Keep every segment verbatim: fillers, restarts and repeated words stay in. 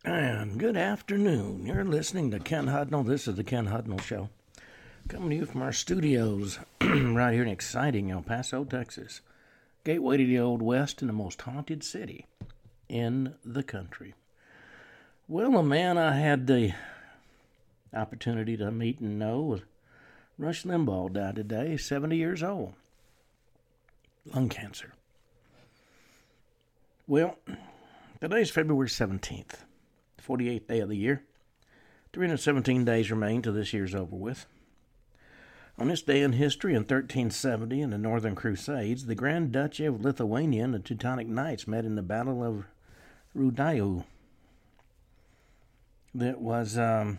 And good afternoon. You're listening to Ken Hudnall. This is the Ken Hudnall Show. Coming to you from our studios right here in exciting El Paso, Texas. Gateway to the Old West and the most haunted city in the country. Well, a man I had the opportunity to meet and know was Rush Limbaugh. Died today, seventy years old. Lung cancer. Well, today's February seventeenth. forty-eighth day of the year. three hundred seventeen days remain till this year's over with. On this day in history, in thirteen seventy, in the Northern Crusades, the Grand Duchy of Lithuania and the Teutonic Knights met in the Battle of Rudieu. That was um,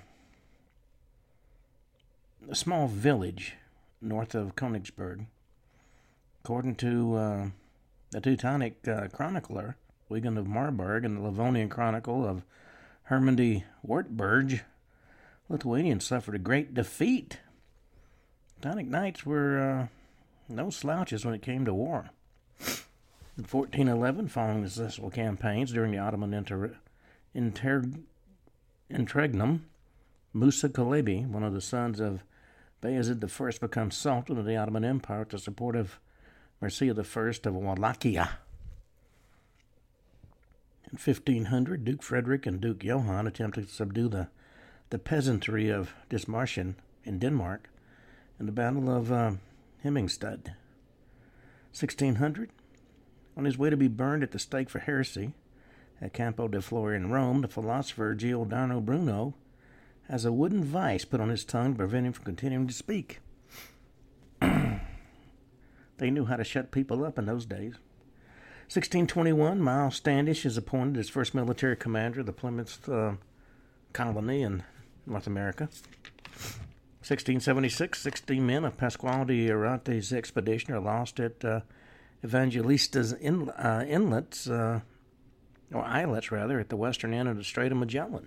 a small village north of Königsberg. According to uh, the Teutonic uh, chronicler, Wigan of Marburg, and the Livonian chronicle of Hermann de Wartburg, Lithuanians suffered a great defeat. Teutonic Knights were uh, no slouches when it came to war. In fourteen eleven, following the successful campaigns during the Ottoman inter- inter- interregnum, Musa Kalebi, one of the sons of Bayezid the First, became Sultan of the Ottoman Empire with the support of Mircea the First of Wallachia. In fifteen hundred, Duke Frederick and Duke Johann attempted to subdue the, the peasantry of Dismarschen in Denmark in the Battle of uh, Hemmingstad. sixteen hundred, on his way to be burned at the stake for heresy at Campo de Flore in Rome, the philosopher Giordano Bruno has a wooden vice put on his tongue to prevent him from continuing to speak. They knew how to shut people up in those days. sixteen twenty-one, Miles Standish is appointed as first military commander of the Plymouth uh, colony in North America. sixteen seventy-six, sixty men of Pasquale de Arate's expedition are lost at uh, Evangelista's in, uh, inlets, uh, or islets rather, at the western end of the Strait of Magellan.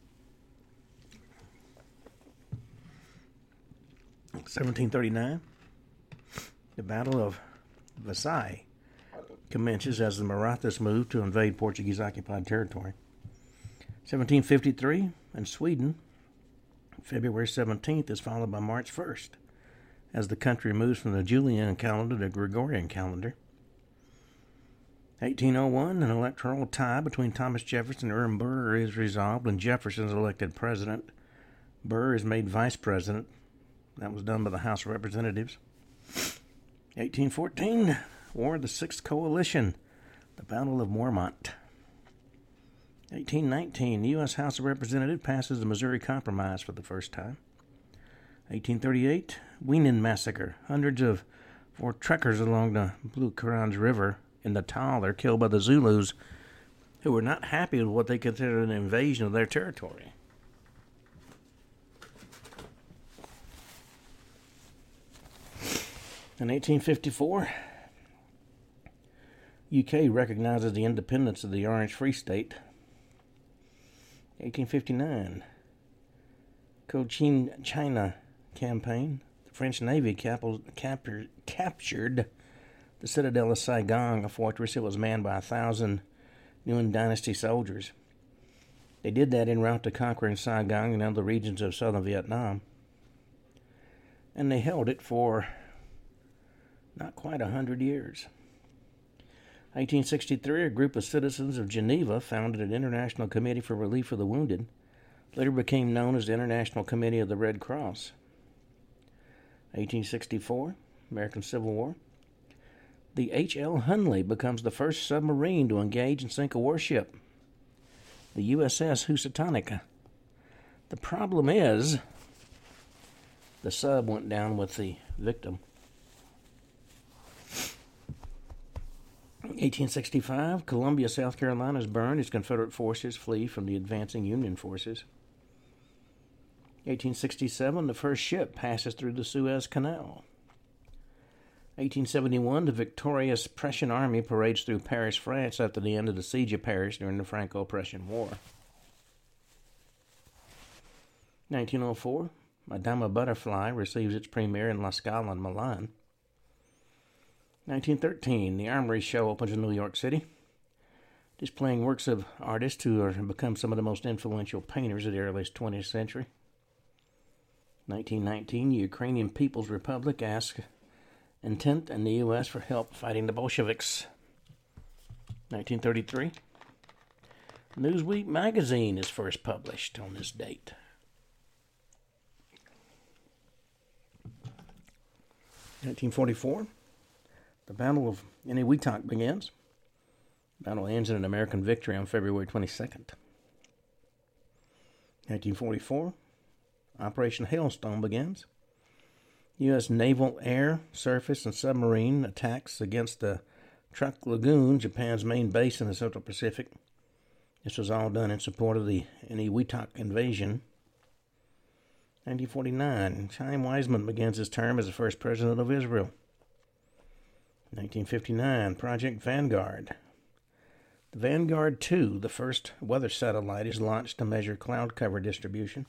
seventeen thirty-nine, the Battle of Versailles commences as the Marathas move to invade Portuguese-occupied territory. seventeen fifty-three, in Sweden, February seventeenth is followed by March first, as the country moves from the Julian calendar to the Gregorian calendar. eighteen oh one, an electoral tie between Thomas Jefferson and Aaron Burr is resolved, and Jefferson is elected president. Burr is made vice president. That was done by the House of Representatives. eighteen fourteen, War of the Sixth Coalition, the Battle of Mormont. eighteen nineteen, the U S House of Representatives passes the Missouri Compromise for the first time. eighteen thirty-eight, Weenan Massacre. Hundreds of Voortrekkers along the Blue Kurans River in Natal are killed by the Zulus, who were not happy with what they considered an invasion of their territory. In eighteen fifty-four, U K recognizes the independence of the Orange Free State. eighteen fifty-nine, Cochin China campaign. The French Navy cap- captured, captured the citadel of Saigon, a fortress that was manned by a thousand Nguyen Dynasty soldiers. They did that en route to conquering Saigon and other regions of southern Vietnam. And they held it for not quite a hundred years. eighteen sixty-three, a group of citizens of Geneva founded an International Committee for Relief of the Wounded, later became known as the International Committee of the Red Cross. eighteen sixty-four, American Civil War. The H L Hunley becomes the first submarine to engage and sink a warship, the U S S Housatonica. The problem is, the sub went down with the victim. eighteen sixty-five, Columbia, South Carolina is burned as Confederate forces flee from the advancing Union forces. eighteen sixty-seven, the first ship passes through the Suez Canal. eighteen seventy-one, the victorious Prussian army parades through Paris, France after the end of the siege of Paris during the Franco-Prussian War. nineteen oh four, Madama Butterfly receives its premiere in La Scala in Milan. nineteen thirteen, the Armory Show opens in New York City. displaying works of artists who have become some of the most influential painters of the early twentieth century. nineteen nineteen, the Ukrainian People's Republic asked Entente and the U S for help fighting the Bolsheviks. nineteen thirty-three, Newsweek magazine is first published on this date. nineteen forty-four, the Battle of Eniwetok begins. The battle ends in an American victory on February twenty-second. nineteen forty-four, Operation Hailstone begins. U S naval, air, surface, and submarine attacks against the Truk Lagoon, Japan's main base in the Central Pacific. This was all done in support of the Eniwetok invasion. nineteen forty-nine, Chaim Weizmann begins his term as the first president of Israel. nineteen fifty-nine, Project Vanguard. The Vanguard two, the first weather satellite, is launched to measure cloud cover distribution.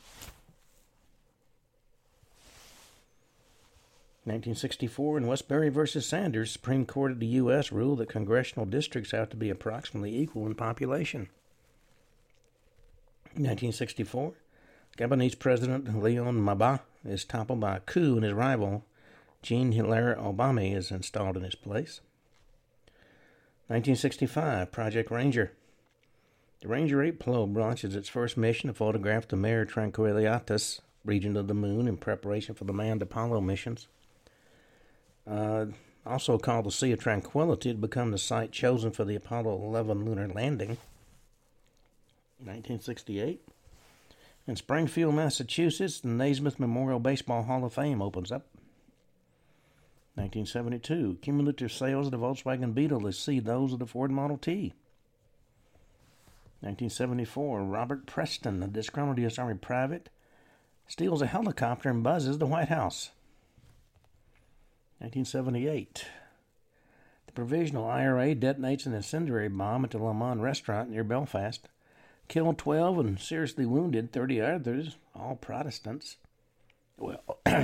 nineteen sixty-four, in Westbury versus Sanders, Supreme Court of the U S ruled that congressional districts have to be approximately equal in population. nineteen sixty-four, Gabonese President Leon Maba is toppled by a coup, and his rival, Jean-Hilaire Obama, is installed in his place. nineteen sixty-five, Project Ranger. The Ranger eight probe launches its first mission to photograph the Mare Tranquillitatis region of the moon in preparation for the manned Apollo missions. Uh, also called the Sea of Tranquility, to become the site chosen for the Apollo eleven lunar landing. nineteen sixty-eight. In Springfield, Massachusetts, the Naismith Memorial Baseball Hall of Fame opens up. nineteen seventy-two. Cumulative sales of the Volkswagen Beetle exceed those of the Ford Model T. nineteen seventy-four. Robert Preston, a disgruntled U S Army private, steals a helicopter and buzzes the White House. nineteen seventy-eight. The Provisional I R A detonates an incendiary bomb at the Le Mans restaurant near Belfast. Killed twelve and seriously wounded thirty others, all Protestants. Well,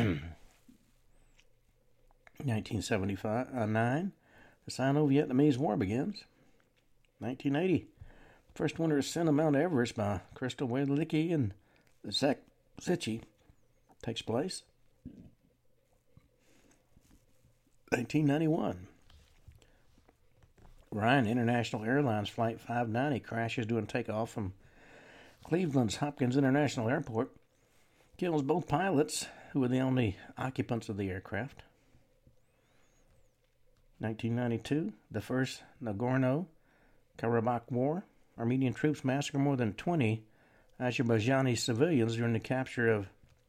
nineteen seventy-nine, the Sino-Vietnamese War begins. nineteen eighty, first winter ascent of Mount Everest by Crystal Welicki and Zach Sitchy takes place. nineteen ninety-one, Ryan International Airlines Flight five ninety crashes during takeoff from Cleveland's Hopkins International Airport, kills both pilots, who were the only occupants of the aircraft. nineteen ninety-two, the First Nagorno-Karabakh War. Armenian troops massacre more than twenty Azerbaijani civilians during the capture of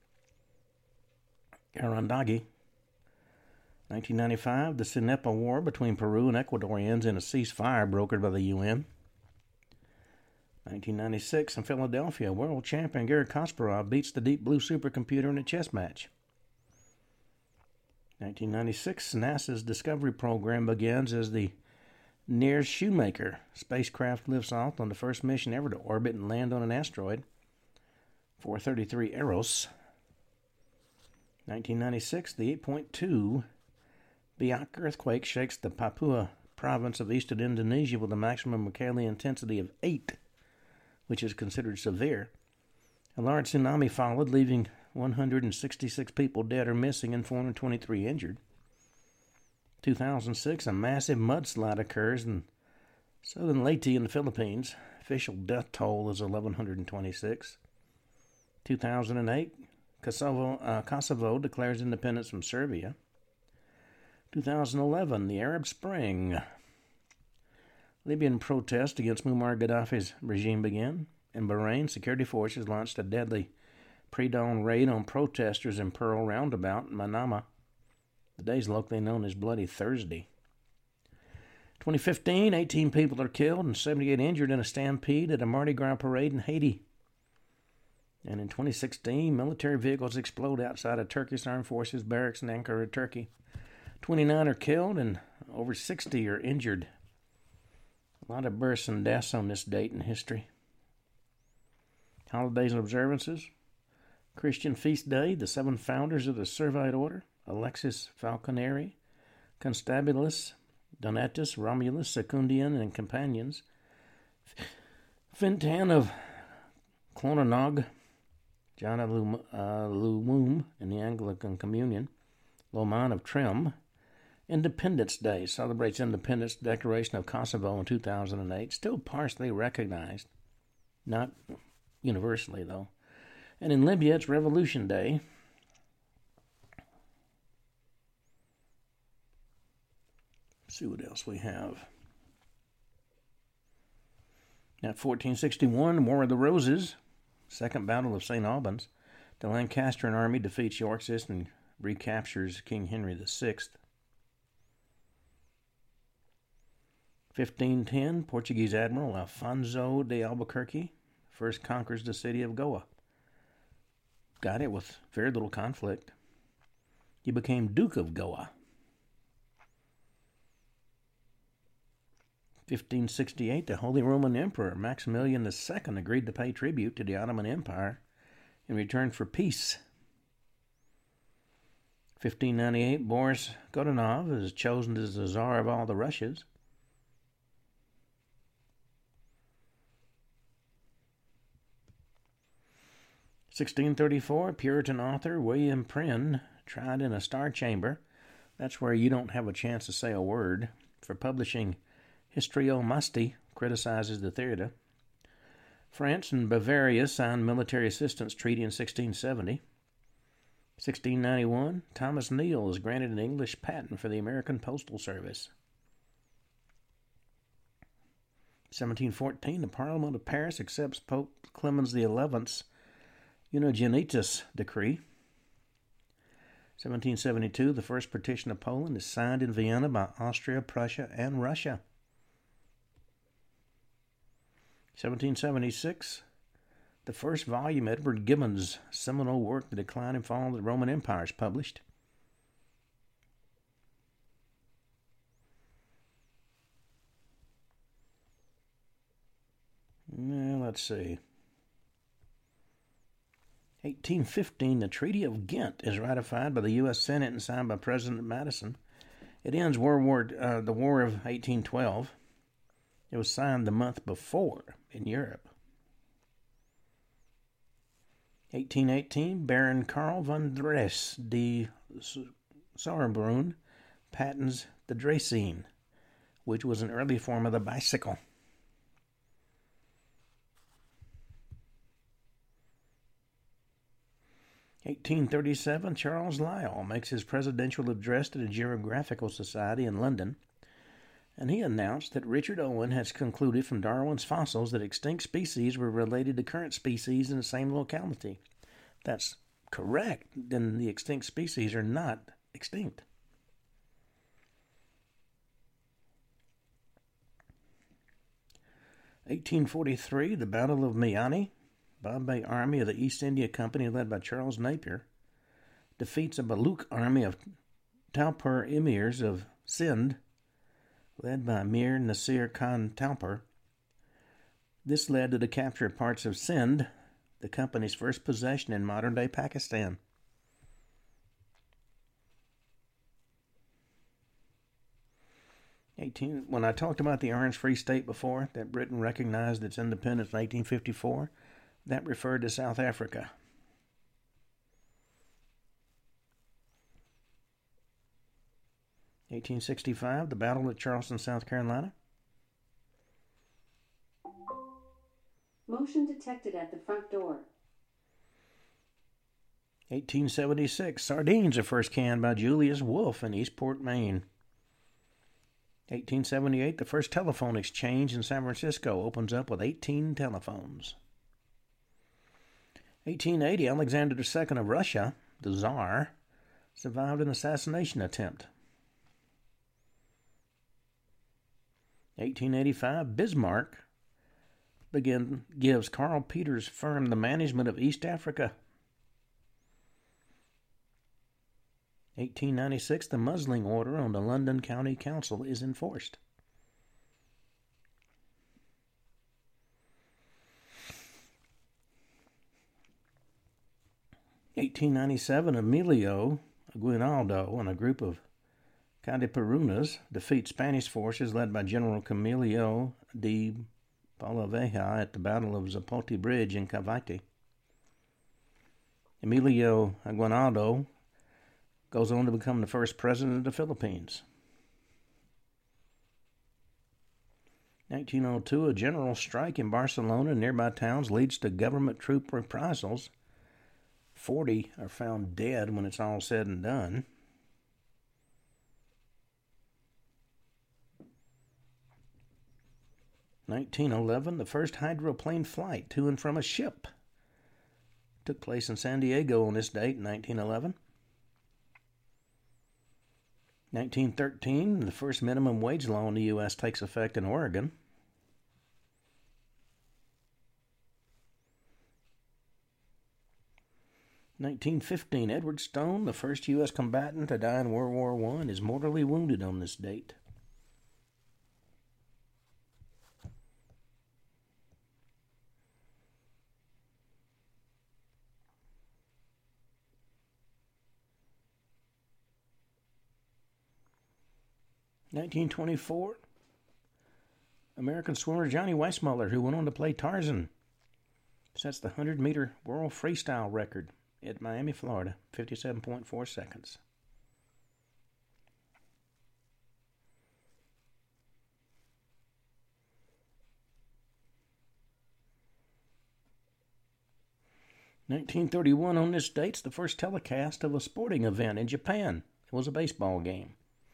Arandagi. nineteen ninety-five, the Cenepa War between Peru and Ecuador ends in a ceasefire brokered by the U N. nineteen ninety-six, in Philadelphia, world champion Garry Kasparov beats the Deep Blue supercomputer in a chess match. nineteen ninety-six, NASA's Discovery program begins as the Near Shoemaker spacecraft lifts off on the first mission ever to orbit and land on an asteroid, four thirty-three Eros. nineteen ninety-six, the eight point two Biak earthquake shakes the Papua province of eastern Indonesia with a maximum Mercalli intensity of eight, which is considered severe. A large tsunami followed, leaving one hundred sixty-six people dead or missing and four hundred twenty-three injured. two thousand six, a massive mudslide occurs in southern Leyte in the Philippines. Official death toll is eleven twenty-six. two thousand eight, Kosovo, uh, Kosovo declares independence from Serbia. two thousand eleven, the Arab Spring. Libyan protests against Muammar Gaddafi's regime begin. In Bahrain, security forces launched a deadly pre-dawn raid on protesters in Pearl Roundabout in Manama. The day is locally known as Bloody Thursday. twenty fifteen, eighteen people are killed and seventy-eight injured in a stampede at a Mardi Gras parade in Haiti. And in twenty sixteen, military vehicles explode outside of Turkish Armed Forces barracks in Ankara, Turkey. twenty-nine are killed and over sixty are injured. A lot of births and deaths on this date in history. Holidays and observances. Christian Feast Day, the seven founders of the Servite Order, Alexis Falconeri, Constabulus, Donatus, Romulus, Secundian, and companions, Fintan of Clonanog, John of Lumum in the Anglican Communion, Loman of Trim. Independence Day celebrates Independence Declaration of Kosovo in two thousand eight, still partially recognized, not universally though. And in Libya, it's Revolution Day. Let's see what else we have. At fourteen sixty-one, War of the Roses, Second Battle of Saint Albans. The Lancastrian army defeats Yorkist and recaptures King Henry the Sixth. fifteen ten, Portuguese Admiral Afonso de Albuquerque first conquers the city of Goa. Got it with very little conflict. He became Duke of Goa. fifteen sixty-eight, the Holy Roman Emperor Maximilian the Second agreed to pay tribute to the Ottoman Empire in return for peace. fifteen ninety-eight, Boris Godunov is chosen as the Tsar of all the Russias. sixteen thirty-four, Puritan author William Prynne tried in a Star Chamber. That's where you don't have a chance to say a word. For publishing Historiomasti, criticizes the theater. France and Bavaria signed military assistance treaty in sixteen seventy. sixteen ninety-one, Thomas Neal is granted an English patent for the American Postal Service. seventeen fourteen, the Parliament of Paris accepts Pope Clemens the Eleventh's Unigenitus decree. seventeen seventy-two, the first partition of Poland is signed in Vienna by Austria, Prussia, and Russia. seventeen seventy-six, the first volume of Edward Gibbon's seminal work, The Decline and Fall of the Roman Empire, is published. Now, let's see. eighteen fifteen, the Treaty of Ghent is ratified by the U S Senate and signed by President Madison. It ends World War, uh, the War of eighteen twelve. It was signed the month before in Europe. eighteen eighteen, Baron Karl von Dres de Sauerbrunn patents the Dracaene, which was an early form of the bicycle. eighteen thirty-seven, Charles Lyell makes his presidential address to the Geographical Society in London, and he announced that Richard Owen has concluded from Darwin's fossils that extinct species were related to current species in the same locality. That's correct. Then the extinct species are not extinct. eighteen forty-three, the Battle of Miani. Bombay army of the East India Company, led by Charles Napier, defeats a Baluch army of Taupur emirs of Sindh, led by Mir Nasir Khan Taupur. This led to the capture of parts of Sindh, the company's first possession in modern-day Pakistan. eighteen When I talked about the Orange Free State before, that Britain recognized its independence in eighteen fifty-four, that referred to South Africa. eighteen sixty-five, the Battle of Charleston, South Carolina. Motion detected at the front door. eighteen seventy-six, sardines are first canned by Julius Wolfe in Eastport, Maine. eighteen seventy-eight, the first telephone exchange in San Francisco opens up with eighteen telephones. eighteen eighty, Alexander the Second of Russia, the Tsar, survived an assassination attempt. eighteen eighty-five, Bismarck begin, gives Karl Peters' firm the management of East Africa. eighteen ninety-six, the muzzling order on the London County Council is enforced. eighteen ninety-seven, Emilio Aguinaldo and a group of Cadiperunas defeat Spanish forces led by General Camilo de Paulo Veja at the Battle of Zapote Bridge in Cavite. Emilio Aguinaldo goes on to become the first president of the Philippines. nineteen oh two, a general strike in Barcelona and nearby towns leads to government troop reprisals. forty are found dead when it's all said and done. nineteen eleven, the first hydroplane flight to and from a ship took place in San Diego on this date, nineteen eleven. nineteen thirteen, the first minimum wage law in the U S takes effect in Oregon. nineteen fifteen, Edward Stone, the first U S combatant to die in World War One, is mortally wounded on this date. nineteen twenty-four, American swimmer Johnny Weissmuller, who went on to play Tarzan, sets the hundred-meter world freestyle record at Miami, Florida, fifty-seven point four seconds. nineteen thirty-one, on this date's the first telecast of a sporting event in Japan. It was a baseball game.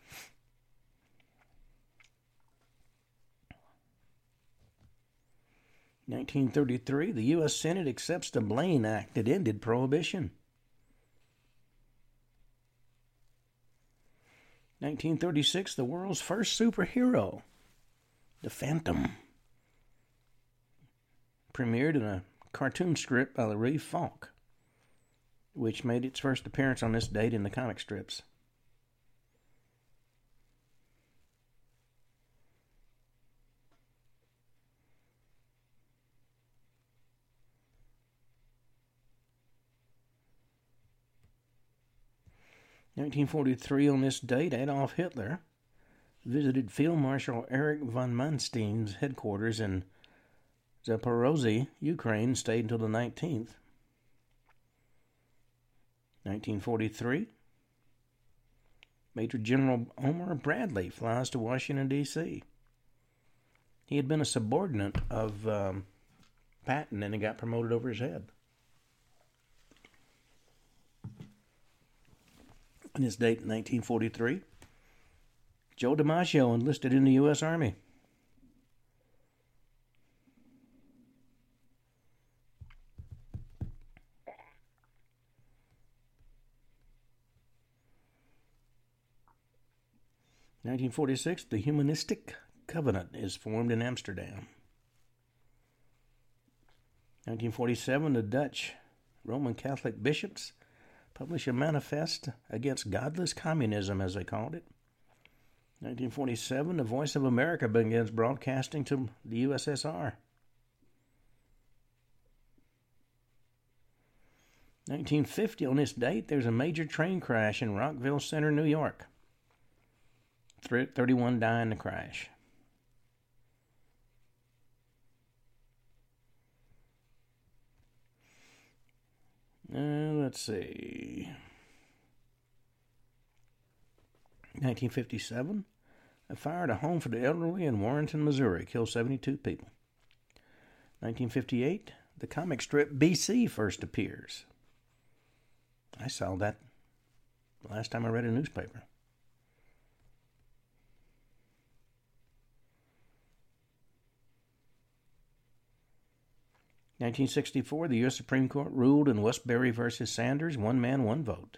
nineteen thirty-three, the U S Senate accepts the Blaine Act that ended Prohibition. nineteen thirty-six, the world's first superhero, the Phantom, premiered in a cartoon strip by Larry Falk, which made its first appearance on this date in the comic strips. nineteen forty-three, on this date, Adolf Hitler visited Field Marshal Erich von Manstein's headquarters in Zaporozhye, Ukraine, stayed until the nineteenth. nineteen forty-three, Major General Omar Bradley flies to Washington, D C He had been a subordinate of um, Patton and he got promoted over his head. On this date, nineteen forty-three, Joe DiMaggio enlisted in the U S Army. nineteen forty-six, the Humanistic Covenant is formed in Amsterdam. nineteen forty-seven, the Dutch Roman Catholic bishops publish a manifest against godless communism, as they called it. nineteen forty-seven, the Voice of America begins broadcasting to the U S S R. nineteen fifty, on this date, there's a major train crash in Rockville Center, New York. thirty-one die in the crash. Uh, let's see. nineteen fifty-seven, a fire at a home for the elderly in Warrenton, Missouri, killed seventy-two people. nineteen fifty-eight, the comic strip B C first appears. I saw that the last time I read a newspaper. nineteen sixty-four, the U S Supreme Court ruled in Westbury versus Sanders, one man, one vote.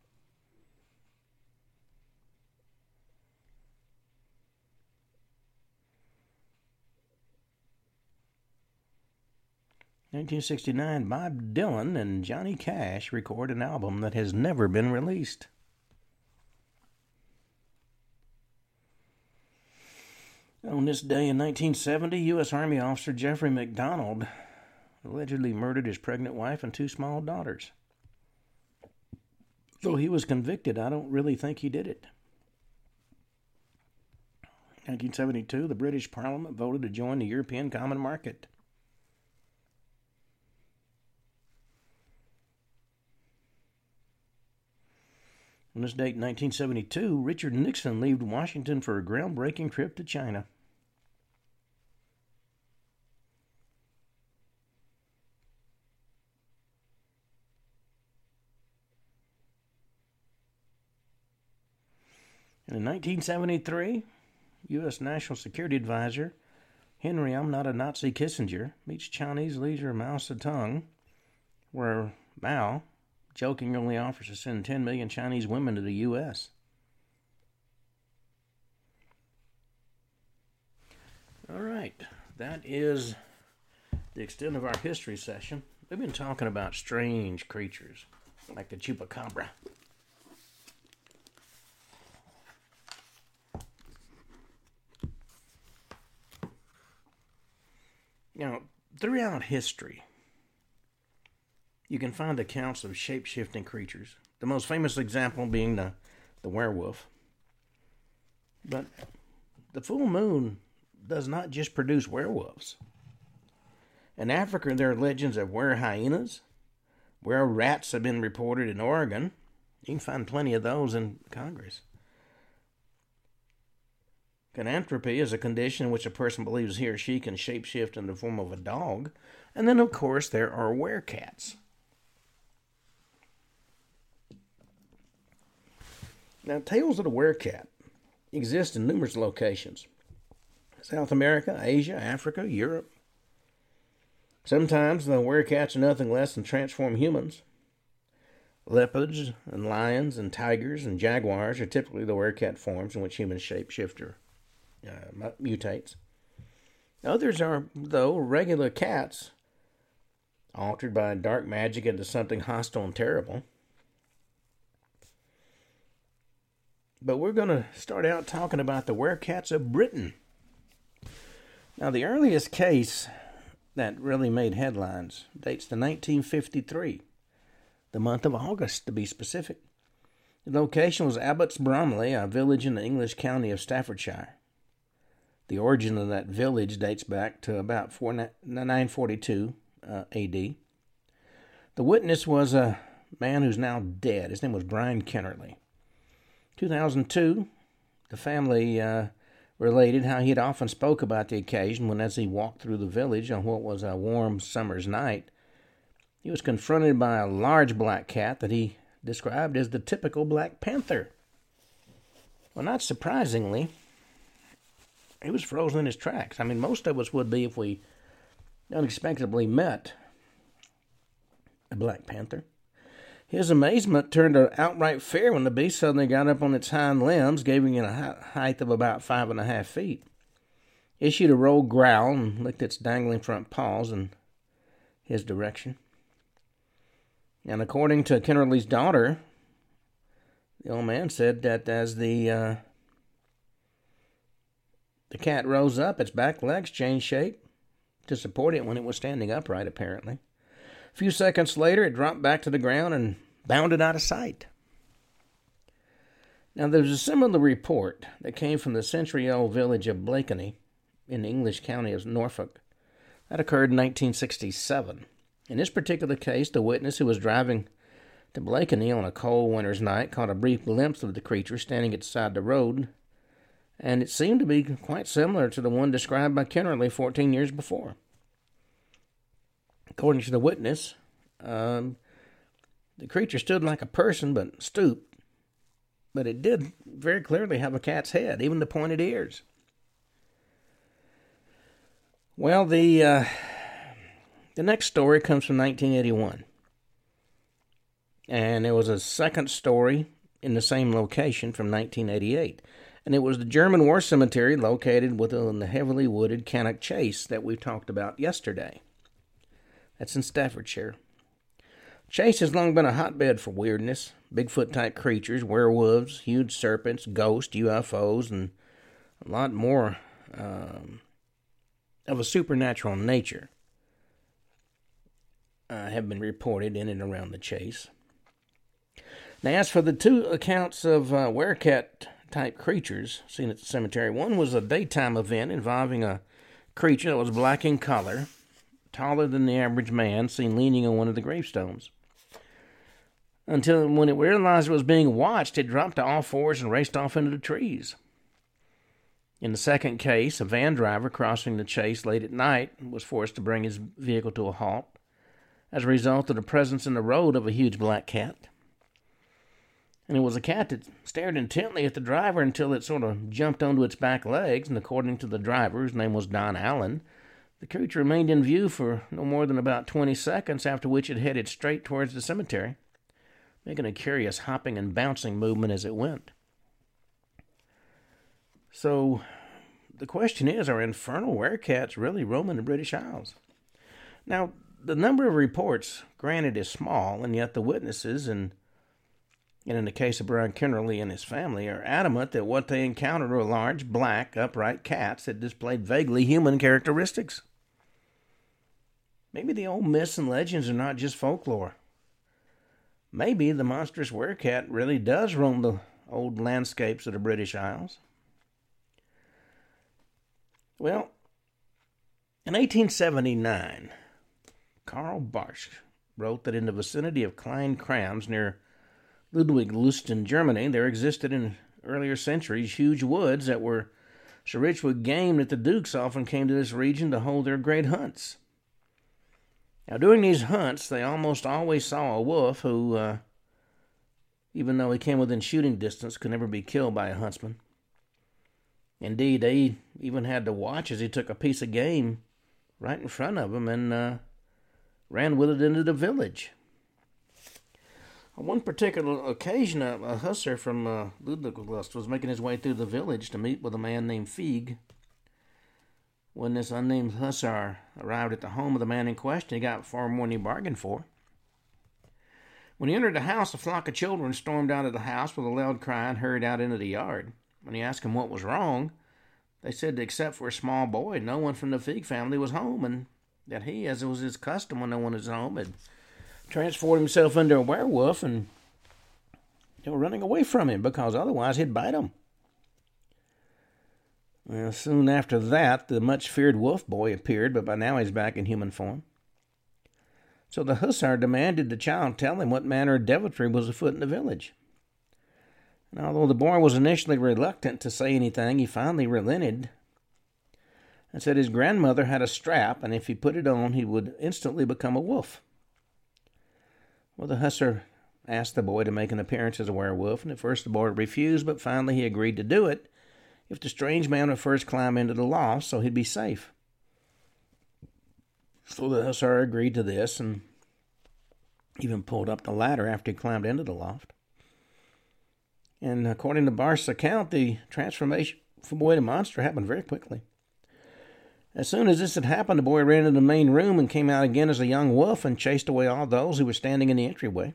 nineteen sixty-nine, Bob Dylan and Johnny Cash record an album that has never been released. On this day in nineteen seventy, U S Army officer Jeffrey McDonald allegedly murdered his pregnant wife and two small daughters. Though he was convicted, I don't really think he did it. nineteen seventy-two, the British Parliament voted to join the European Common Market. On this date in nineteen seventy-two, Richard Nixon left Washington for a groundbreaking trip to China. And in nineteen seventy-three, U S National Security Advisor Henry I'm Not a Nazi Kissinger meets Chinese leader Mao Zedong, where Mao jokingly offers to send ten million Chinese women to the U S All right, that is the extent of our history session. We've been talking about strange creatures like the chupacabra. Now, throughout history, you can find accounts of shape-shifting creatures, the most famous example being the, the werewolf. But the full moon does not just produce werewolves. In Africa, there are legends of were-hyenas. Were-rats have been reported in Oregon. You can find plenty of those in Congress. Cananthropy is a condition in which a person believes he or she can shapeshift in the form of a dog. And then, of course, there are werecats. Now, tales of the werecat exist in numerous locations. South America, Asia, Africa, Europe. Sometimes the werecats are nothing less than transformed humans. Leopards and lions and tigers and jaguars are typically the werecat forms in which human shapeshifter uh, mutates. Others are, though, regular cats, altered by dark magic into something hostile and terrible. But we're going to start out talking about the werecats of Britain. Now, the earliest case that really made headlines dates to nineteen fifty-three, the month of August, to be specific. The location was Abbots Bromley, a village in the English county of Staffordshire. The origin of that village dates back to about nine forty-two uh, A D. The witness was a man who's now dead. His name was Brian Kennerly. two thousand two, the family uh, related how he had often spoke about the occasion when, as he walked through the village on what was a warm summer's night, he was confronted by a large black cat that he described as the typical Black Panther. Well, not surprisingly, he was frozen in his tracks. I mean, most of us would be if we unexpectedly met a Black Panther. His amazement turned to outright fear when the beast suddenly got up on its hind limbs, giving it a height of about five and a half feet. Issued a low growl and licked its dangling front paws in his direction. And according to Kennerly's daughter, the old man said that as the uh, the cat rose up, its back legs changed shape to support it when it was standing upright, apparently. A few seconds later, it dropped back to the ground and bounded out of sight. Now, there's a similar report that came from the century-old village of Blakeney in the English county of Norfolk. That occurred in nineteen sixty-seven. In this particular case, the witness, who was driving to Blakeney on a cold winter's night, caught a brief glimpse of the creature standing at the side of the road, and it seemed to be quite similar to the one described by Kennerly fourteen years before. According to the witness, um, the creature stood like a person, but stooped. But it did very clearly have a cat's head, even the pointed ears. Well, the uh, the next story comes from nineteen eighty-one. And there was a second story in the same location from nineteen eighty-eight. And it was the German war cemetery located within the heavily wooded Cannock Chase that we talked about yesterday. That's in Staffordshire. Chase has long been a hotbed for weirdness, Bigfoot-type creatures, werewolves, huge serpents, ghosts, U F Os, and a lot more um, of a supernatural nature uh, have been reported in and around the Chase. Now, as for the two accounts of uh, werecat type creatures seen at the cemetery. One was a daytime event involving a creature that was black in color, taller than the average man, seen leaning on one of the gravestones. Until when it realized it was being watched, it dropped to all fours and raced off into the trees. In the second case, a van driver crossing the chase late at night was forced to bring his vehicle to a halt as a result of the presence in the road of a huge black cat. And it was a cat that stared intently at the driver until it sort of jumped onto its back legs, and according to the driver, whose name was Don Allen, the creature remained in view for no more than about twenty seconds, after which it headed straight towards the cemetery, making a curious hopping and bouncing movement as it went. So, the question is, are infernal werecats really roaming the British Isles? Now, the number of reports, granted, is small, and yet the witnesses, and, and in the case of Brian Kennerly and his family, are adamant that what they encountered were large, black, upright cats that displayed vaguely human characteristics. Maybe the old myths and legends are not just folklore. Maybe the monstrous werecat really does roam the old landscapes of the British Isles. Well, in eighteen seventy-nine, Karl Bartsch wrote that in the vicinity of Klein-Krams near Ludwigslust, Germany, there existed in earlier centuries huge woods that were so rich with game that the dukes often came to this region to hold their great hunts. Now, during these hunts, they almost always saw a wolf who, uh, even though he came within shooting distance, could never be killed by a huntsman. Indeed, they even had to watch as he took a piece of game right in front of him and uh, ran with it into the village. On one particular occasion, a, a hussar from uh, Ludwigslust was making his way through the village to meet with a man named Feig. When this unnamed hussar arrived at the home of the man in question, he got far more than he bargained for. When he entered the house, a flock of children stormed out of the house with a loud cry and hurried out into the yard. When he asked them what was wrong, they said that except for a small boy, no one from the Feig family was home, and that he, as it was his custom when no one was home, had transformed himself into a werewolf, and they were running away from him because otherwise he'd bite them. Well, soon after that, the much-feared wolf boy appeared, but by now he's back in human form. So the hussar demanded the child tell him what manner of deviltry was afoot in the village. And although the boy was initially reluctant to say anything, he finally relented and said his grandmother had a strap, and if he put it on, he would instantly become a wolf. Well, the hussar asked the boy to make an appearance as a werewolf, and at first the boy refused, but finally he agreed to do it if the strange man would first climb into the loft so he'd be safe. So the hussar agreed to this and even pulled up the ladder after he climbed into the loft. And according to Bartsch's account, the transformation from boy to monster happened very quickly. As soon as this had happened, the boy ran into the main room and came out again as a young wolf and chased away all those who were standing in the entryway.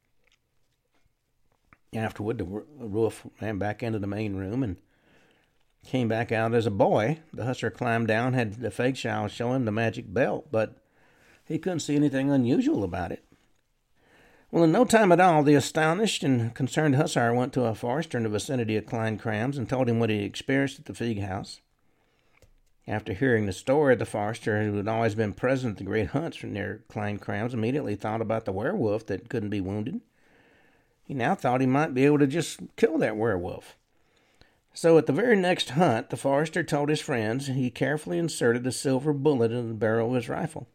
Afterward, the wolf ran back into the main room and came back out as a boy. The hussar climbed down, had the fake child show him the magic belt, but he couldn't see anything unusual about it. Well, in no time at all, the astonished and concerned hussar went to a forester in the vicinity of Klein-Krams and told him what he experienced at the Feig house. After hearing the story, the forester, who had always been present at the great hunts near Klein-Krams, immediately thought about the werewolf that couldn't be wounded. He now thought he might be able to just kill that werewolf. So at the very next hunt, the forester told his friends he carefully inserted a silver bullet in the barrel of his rifle.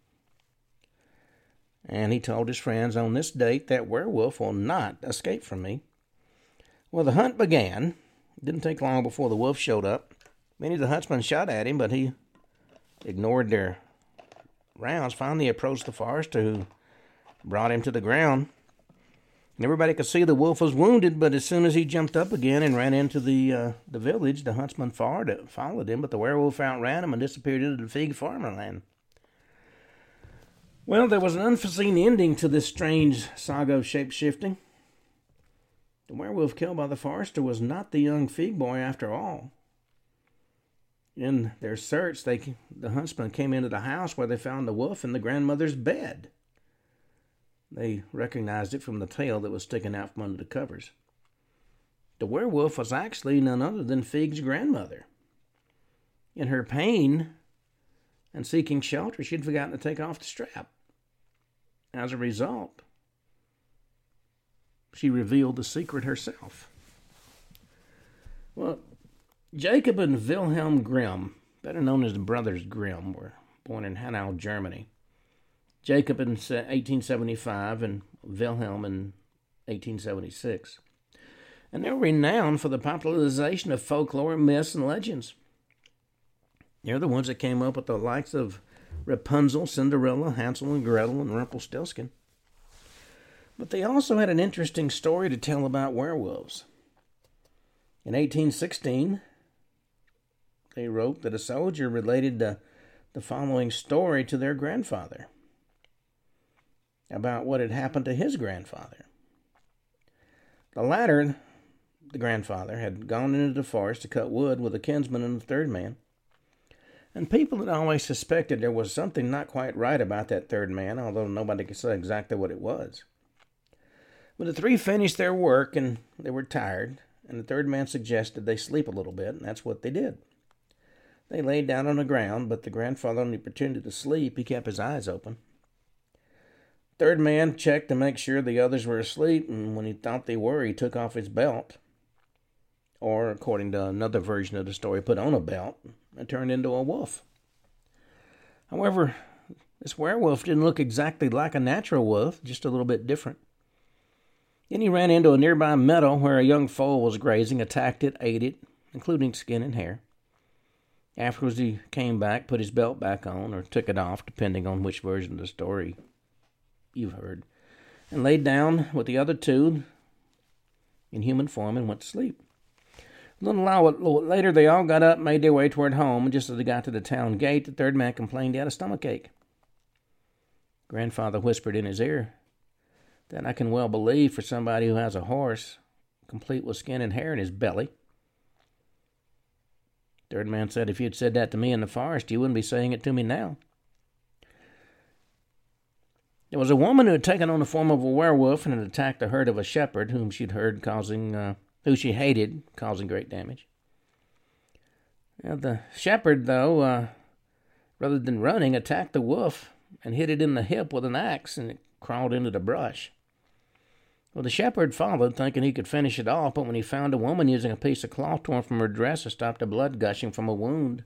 And he told his friends, on this date, that werewolf will not escape from me. Well, the hunt began. It didn't take long before the wolf showed up. Many of the huntsmen shot at him, but he ignored their rounds. Finally, he approached the forester, who brought him to the ground. And everybody could see the wolf was wounded, but as soon as he jumped up again and ran into the uh, the village, the huntsman followed, followed him, but the werewolf outran him and disappeared into the Feig farmland. Well, there was an unforeseen ending to this strange saga of shape-shifting. The werewolf killed by the forester was not the young Feig boy after all. In their search, they the huntsman came into the house where they found the wolf in the grandmother's bed. They recognized it from the tail that was sticking out from under the covers. The werewolf was actually none other than Fig's grandmother. In her pain and seeking shelter, she'd forgotten to take off the strap. As a result, she revealed the secret herself. Well, Jacob and Wilhelm Grimm, better known as the Brothers Grimm, were born in Hanau, Germany. Jacob in eighteen seventy-five and Wilhelm in eighteen seventy-six. And they were renowned for the popularization of folklore, myths, and legends. They're the ones that came up with the likes of Rapunzel, Cinderella, Hansel and Gretel, and Rumpelstiltskin. But they also had an interesting story to tell about werewolves. In eighteen sixteen, they wrote that a soldier related the, the following story to their grandfather about what had happened to his grandfather. The latter, the grandfather, had gone into the forest to cut wood with a kinsman and a third man. And people had always suspected there was something not quite right about that third man, although nobody could say exactly what it was. When the three finished their work and they were tired, and the third man suggested they sleep a little bit, and that's what they did. They laid down on the ground, but the grandfather only pretended to sleep. He kept his eyes open. Third man checked to make sure the others were asleep, and when he thought they were, he took off his belt, or, according to another version of the story, put on a belt, and turned into a wolf. However, this werewolf didn't look exactly like a natural wolf, just a little bit different. Then he ran into a nearby meadow where a young foal was grazing, attacked it, ate it, including skin and hair. Afterwards, he came back, put his belt back on, or took it off, depending on which version of the story you've heard, and laid down with the other two in human form and went to sleep. A little while later, they all got up and made their way toward home, and just as they got to the town gate, the third man complained he had a stomachache. Grandfather whispered in his ear, "That I can well believe for somebody who has a horse, complete with skin and hair in his belly." Third man said, "If you'd said that to me in the forest, you wouldn't be saying it to me now." There was a woman who had taken on the form of a werewolf and had attacked the herd of a shepherd whom she'd heard causing, uh, who she hated, causing great damage. Now, the shepherd, though, uh, rather than running, attacked the wolf and hit it in the hip with an axe, and it crawled into the brush. Well, the shepherd followed, thinking he could finish it off, but when he found a woman using a piece of cloth torn from her dress to stop the blood gushing from a wound.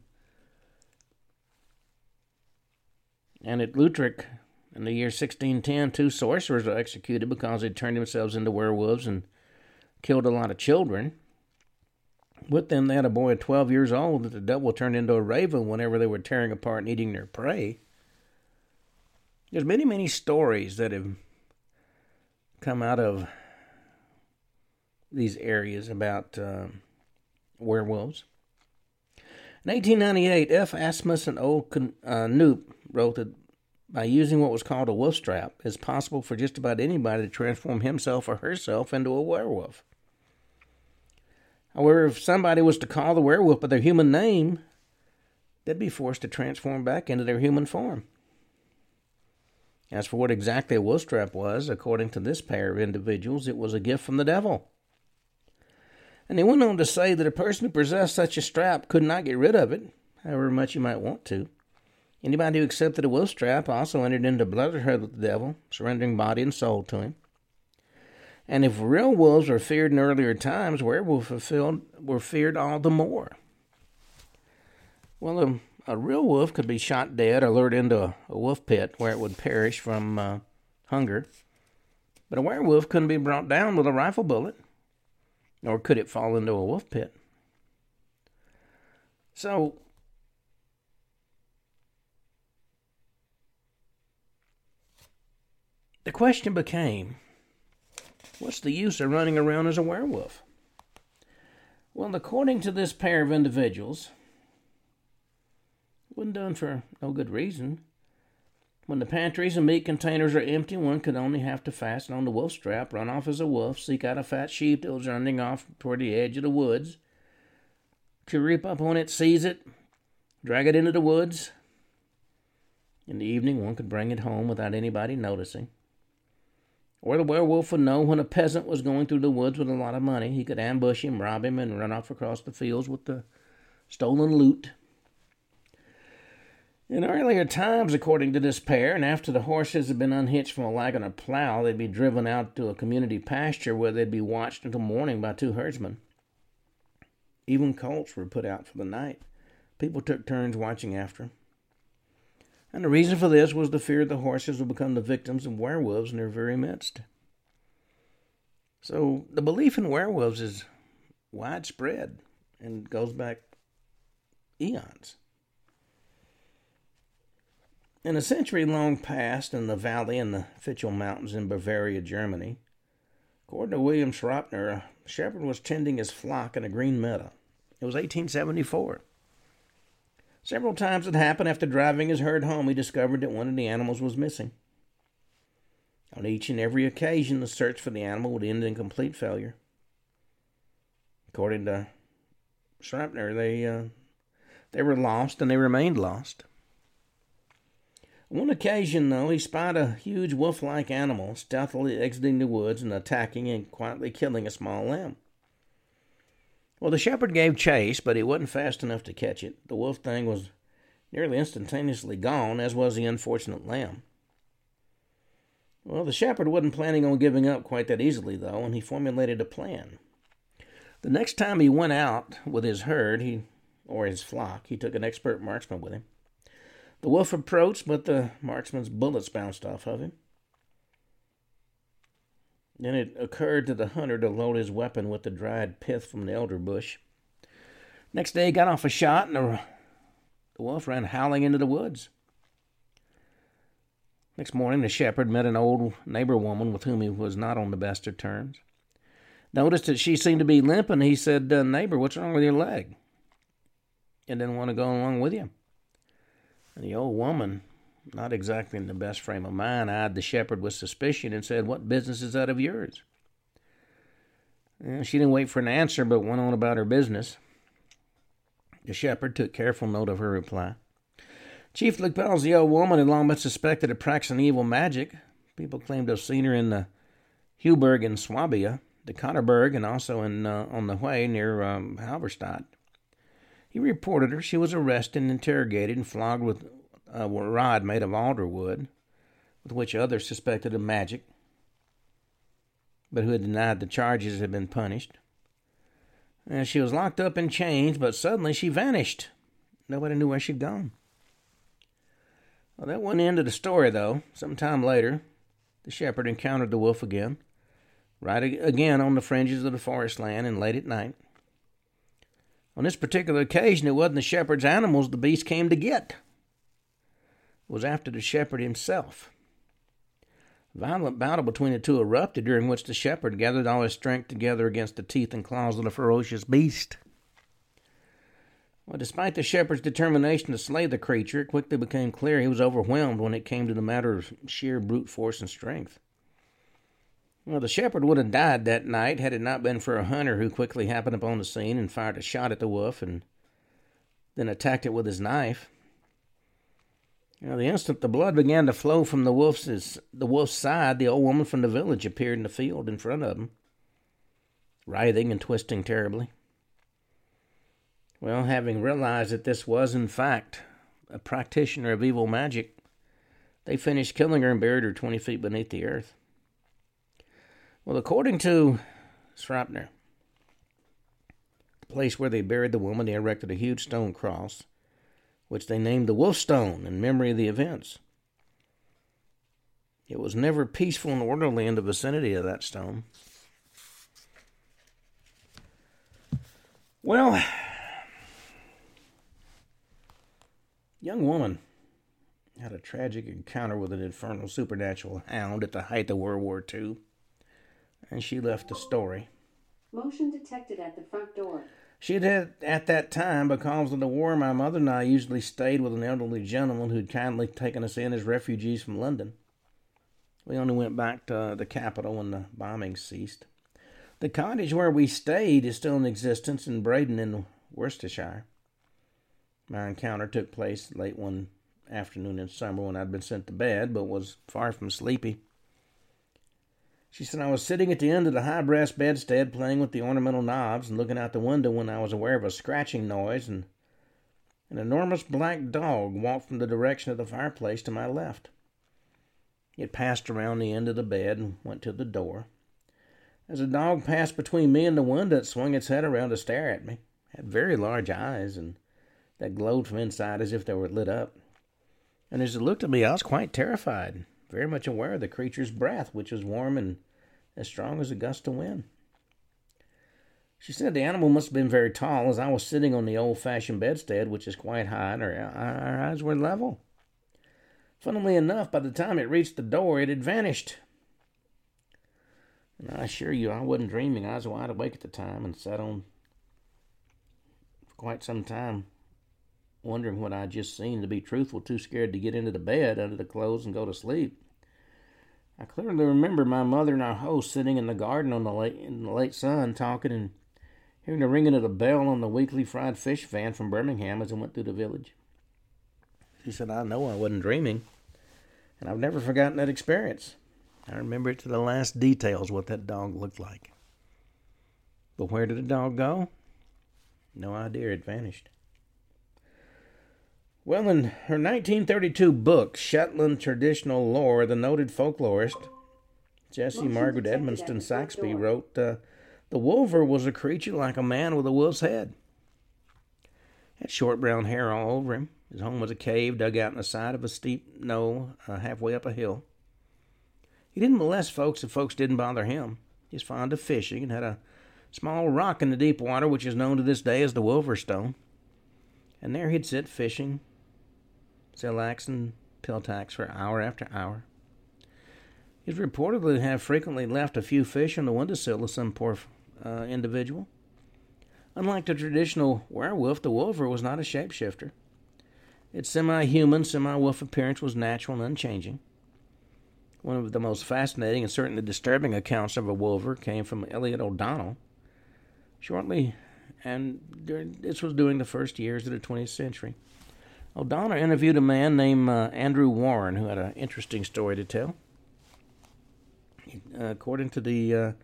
And at Lutric, in the year sixteen ten, two sorcerers were executed because they'd turned themselves into werewolves and killed a lot of children. With them, they had a boy twelve years old that the devil turned into a raven whenever they were tearing apart and eating their prey. There's many, many stories that have come out of these areas about uh, werewolves. In eighteen ninety-eight, F. Asmussen O. Uh, Knoop wrote that by using what was called a wolf strap, it's possible for just about anybody to transform himself or herself into a werewolf. However, if somebody was to call the werewolf by their human name, they'd be forced to transform back into their human form. As for what exactly a wolf strap was, according to this pair of individuals, it was a gift from the devil. And they went on to say that a person who possessed such a strap could not get rid of it, however much you might want to. Anybody who accepted a wolf strap also entered into brotherhood with the devil, surrendering body and soul to him. And if real wolves were feared in earlier times, werewolves were feared all the more. Well, a, a real wolf could be shot dead or lured into a, a wolf pit where it would perish from uh, hunger. But a werewolf couldn't be brought down with a rifle bullet, nor could it fall into a wolf pit. So, the question became, what's the use of running around as a werewolf? Well, according to this pair of individuals, it wasn't done for no good reason. When the pantries and meat containers are empty, one could only have to fasten on the wolf strap, run off as a wolf, seek out a fat sheep that was running off toward the edge of the woods, creep up on it, seize it, drag it into the woods. In the evening, one could bring it home without anybody noticing. Or the werewolf would know when a peasant was going through the woods with a lot of money. He could ambush him, rob him, and run off across the fields with the stolen loot. In earlier times, according to this pair, and after the horses had been unhitched from a wagon or plow, they'd be driven out to a community pasture where they'd be watched until morning by two herdsmen. Even colts were put out for the night. People took turns watching after them. And the reason for this was the fear the horses would become the victims of werewolves in their very midst. So the belief in werewolves is widespread and goes back eons. In a century long past, in the valley in the Fichtel Mountains in Bavaria, Germany, according to William Schroepner, a shepherd was tending his flock in a green meadow. It was eighteen seventy-four. Several times it happened after driving his herd home, he discovered that one of the animals was missing. On each and every occasion, the search for the animal would end in complete failure. According to Schroepner, they, uh, they were lost and they remained lost. On one occasion, though, he spied a huge wolf-like animal stealthily exiting the woods and attacking and quietly killing a small lamb. Well, the shepherd gave chase, but he wasn't fast enough to catch it. The wolf thing was nearly instantaneously gone, as was the unfortunate lamb. Well, the shepherd wasn't planning on giving up quite that easily, though, and he formulated a plan. The next time he went out with his herd, he or his flock, he took an expert marksman with him. The wolf approached, but the marksman's bullets bounced off of him. Then it occurred to the hunter to load his weapon with the dried pith from the elder bush. Next day he got off a shot, and the, the wolf ran howling into the woods. Next morning the shepherd met an old neighbor woman with whom he was not on the best of terms. Noticed that she seemed to be limping. He said, uh, "Neighbor, what's wrong with your leg?" And didn't want to go along with you. And the old woman, not exactly in the best frame of mind, eyed the shepherd with suspicion and said, "What business is that of yours?" And she didn't wait for an answer, but went on about her business. The shepherd took careful note of her reply. Chiefly because the old woman had long been suspected of practicing evil magic. People claimed to have seen her in the Heuberg in Swabia, the Connerberg, and also in uh, on the way near um, Halberstadt. He reported her. She was arrested and interrogated and flogged with a rod made of alder wood, with which others suspected of magic, but who had denied the charges had been punished. And she was locked up in chains, but suddenly she vanished. Nobody knew where she'd gone. Well, that wasn't the end of the story, though. Some time later, the shepherd encountered the wolf again, right again on the fringes of the forest land and late at night. On this particular occasion, it wasn't the shepherd's animals the beast came to get. It was after the shepherd himself. A violent battle between the two erupted, during which the shepherd gathered all his strength together against the teeth and claws of the ferocious beast. Well, despite the shepherd's determination to slay the creature, it quickly became clear he was overwhelmed when it came to the matter of sheer brute force and strength. Well, the shepherd would have died that night had it not been for a hunter who quickly happened upon the scene and fired a shot at the wolf and then attacked it with his knife. Now, the instant the blood began to flow from the wolf's the wolf's side, the old woman from the village appeared in the field in front of him, writhing and twisting terribly. Well, having realized that this was, in fact, a practitioner of evil magic, they finished killing her and buried her twenty feet beneath the earth. Well, according to Schroepner, the place where they buried the woman, they erected a huge stone cross, which they named the Wolf Stone in memory of the events. It was never peaceful and orderly in the vicinity of that stone. Well, young woman had a tragic encounter with an infernal supernatural hound at the height of World War Two, and she left the story. Motion detected at the front door. She had, at that time, because of the war, my mother and I usually stayed with an elderly gentleman who'd kindly taken us in as refugees from London. We only went back to the capital when the bombing ceased. The cottage where we stayed is still in existence in Braden in Worcestershire. My encounter took place late one afternoon in summer when I'd been sent to bed, but was far from sleepy. She said, I was sitting at the end of the high brass bedstead playing with the ornamental knobs and looking out the window when I was aware of a scratching noise, and an enormous black dog walked from the direction of the fireplace to my left. It passed around the end of the bed and went to the door. As the dog passed between me and the window, it swung its head around to stare at me. It had very large eyes and that glowed from inside as if they were lit up. And as it looked at me, I was quite terrified, very much aware of the creature's breath, which was warm and as strong as a gust of wind. She said the animal must have been very tall, as I was sitting on the old-fashioned bedstead, which is quite high, and our, our eyes were level. Funnily enough, by the time it reached the door, it had vanished. And I assure you, I wasn't dreaming. I was wide awake at the time and sat on for quite some time, wondering what I'd just seen. To be truthful, too scared to get into the bed under the clothes and go to sleep. I clearly remember my mother and our host sitting in the garden on the late, in the late sun, talking and hearing the ringing of the bell on the weekly fried fish van from Birmingham as I went through the village. She said, I know I wasn't dreaming, and I've never forgotten that experience. I remember it to the last details what that dog looked like. But where did the dog go? No idea. It vanished. Well, in her nineteen thirty-two book, Shetland Traditional Lore, the noted folklorist Jessie Margaret Edmonston Saxby wrote, uh, the wolver was a creature like a man with a wolf's head. Had short brown hair all over him. His home was a cave dug out in the side of a steep knoll uh, halfway up a hill. He didn't molest folks if folks didn't bother him. He was fond of fishing and had a small rock in the deep water, which is known to this day as the Wolverstone. And there he'd sit fishing, sell axe and pill tacks for hour after hour. He's reportedly have frequently left a few fish on the windowsill of some poor uh, individual. Unlike the traditional werewolf, the wolver was not a shapeshifter. Its semi-human, semi-wolf appearance was natural and unchanging. One of the most fascinating and certainly disturbing accounts of a wolver came from Elliot O'Donnell. Shortly, and during, this was during the first years of the twentieth century. O'Donnell interviewed a man named uh, Andrew Warren, who had an interesting story to tell. Uh, according to the uh,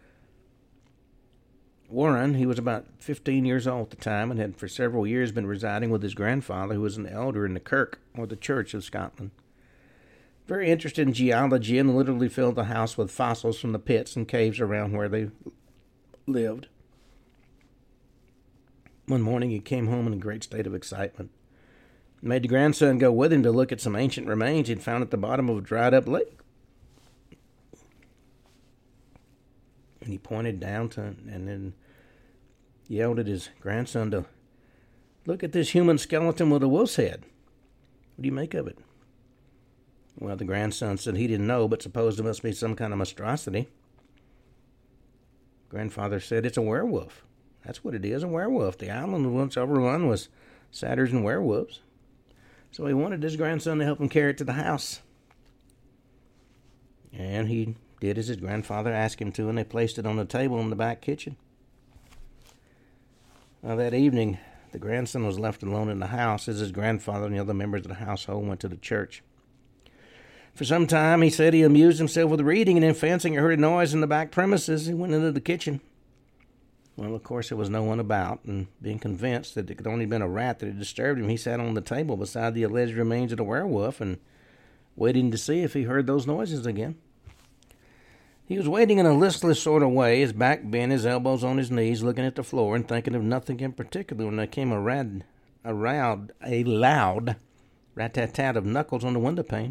Warren, he was about fifteen years old at the time and had for several years been residing with his grandfather, who was an elder in the Kirk, or the Church of Scotland. Very interested in geology and literally filled the house with fossils from the pits and caves around where they lived. One morning he came home in a great state of excitement. He made the grandson go with him to look at some ancient remains he'd found at the bottom of a dried-up lake. And he pointed down to and then yelled at his grandson to look at this human skeleton with a wolf's head. What do you make of it? Well, the grandson said he didn't know, but supposed it must be some kind of monstrosity. Grandfather said, it's a werewolf. That's what it is, a werewolf. The island once overrun was satyrs and werewolves. So he wanted his grandson to help him carry it to the house. And he did as his grandfather asked him to, and they placed it on the table in the back kitchen. Now, that evening, the grandson was left alone in the house as his grandfather and the other members of the household went to the church. For some time, he said he amused himself with reading, and then fancying he heard a noise in the back premises, he went into the kitchen. Well, of course, there was no one about, and being convinced that it could only have been a rat that had disturbed him, he sat on the table beside the alleged remains of the werewolf and waiting to see if he heard those noises again. He was waiting in a listless sort of way, his back bent, his elbows on his knees, looking at the floor and thinking of nothing in particular when there came a, rad, a, loud, a loud rat-tat-tat of knuckles on the window pane.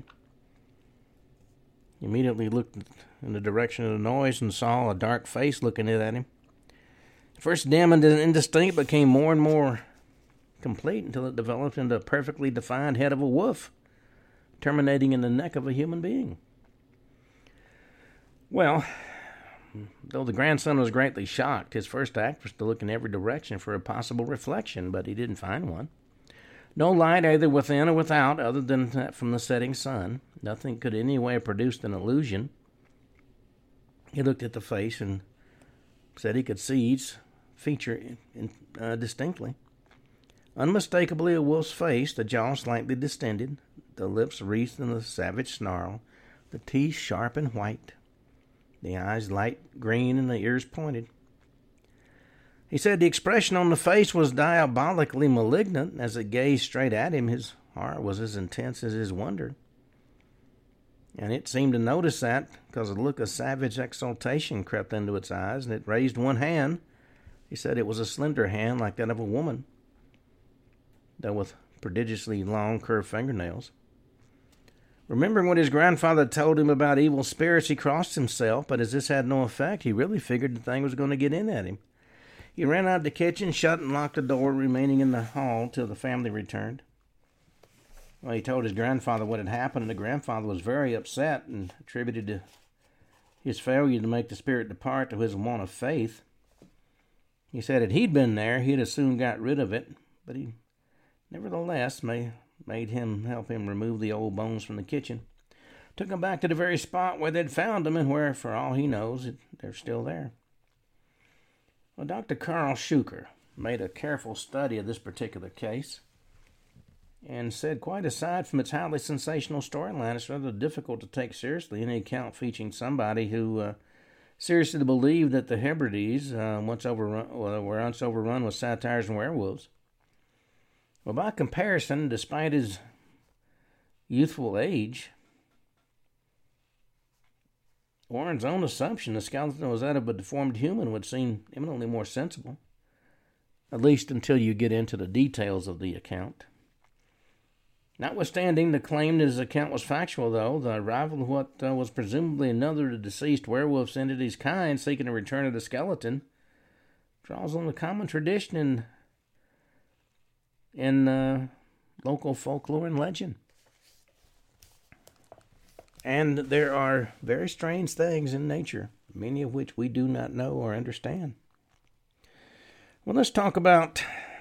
He immediately looked in the direction of the noise and saw a dark face looking at him. At first dim and indistinct, but became more and more complete until it developed into a perfectly defined head of a wolf, terminating in the neck of a human being. Well, though the grandson was greatly shocked, his first act was to look in every direction for a possible reflection, but he didn't find one. No light either within or without, other than that from the setting sun. Nothing could in any way have produced an illusion. He looked at the face and said he could see each feature in, in, uh, distinctly. Unmistakably a wolf's face, the jaw slightly distended, the lips wreathed in a savage snarl, the teeth sharp and white. the eyes light green and the ears pointed. He said the expression on the face was diabolically malignant. As it gazed straight at him, his horror was as intense as his wonder. And it seemed to notice that, because a look of savage exultation crept into its eyes, and it raised one hand. He said it was a slender hand like that of a woman, though with prodigiously long, curved fingernails. Remembering what his grandfather told him about evil spirits, he crossed himself, but as this had no effect, he really figured the thing was going to get in at him. He ran out of the kitchen, shut and locked the door, remaining in the hall till the family returned. Well, he told his grandfather what had happened, and the grandfather was very upset and attributed to his failure to make the spirit depart to his want of faith. He said if he'd been there, he'd have soon got rid of it, but he nevertheless may, made him help him remove the old bones from the kitchen. Took them back to the very spot where they'd found them, and where, for all he knows, they're still there. Well, Doctor Carl Schuker made a careful study of this particular case and said, quite aside from its highly sensational storyline, it's rather difficult to take seriously any account featuring somebody who uh, seriously believed that the Hebrides uh, once overrun, well, were once overrun with satyrs and werewolves. Well, by comparison, despite his youthful age, Warren's own assumption the skeleton was that of a deformed human would seem eminently more sensible, at least until you get into the details of the account. Notwithstanding the claim that his account was factual, though, the arrival of what uh, was presumably another of the deceased werewolf's entity's kind seeking a return of the skeleton draws on the common tradition in, in uh, local folklore and legend. And there are very strange things in nature, many of which we do not know or understand. Well, let's talk about